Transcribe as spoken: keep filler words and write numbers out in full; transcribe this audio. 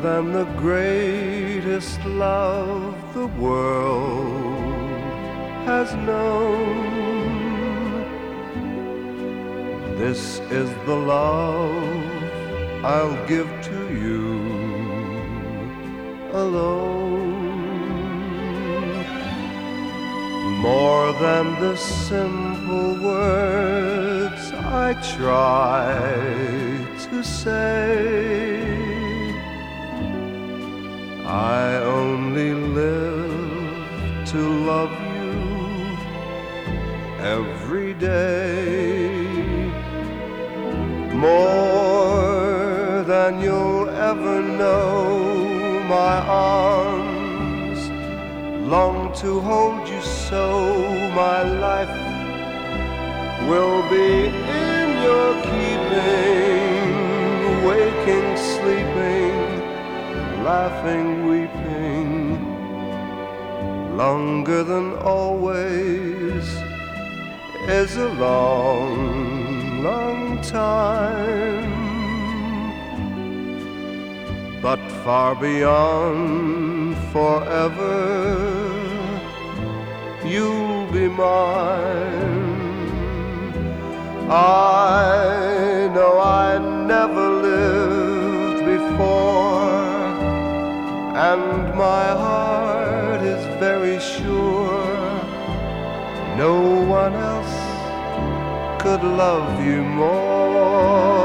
than the greatest love the world has known. This is the love I'll give to you alone. More than the simple words I try to say, I only live to love you every day. More than you'll ever know, my arms long to hold you so. My life will be in your keeping, waking, sleeping, laughing, weeping, longer than always is a long, long time, but far beyond forever, you'll be mine. I know I never lived before, and my heart is very sure no one else could love you more.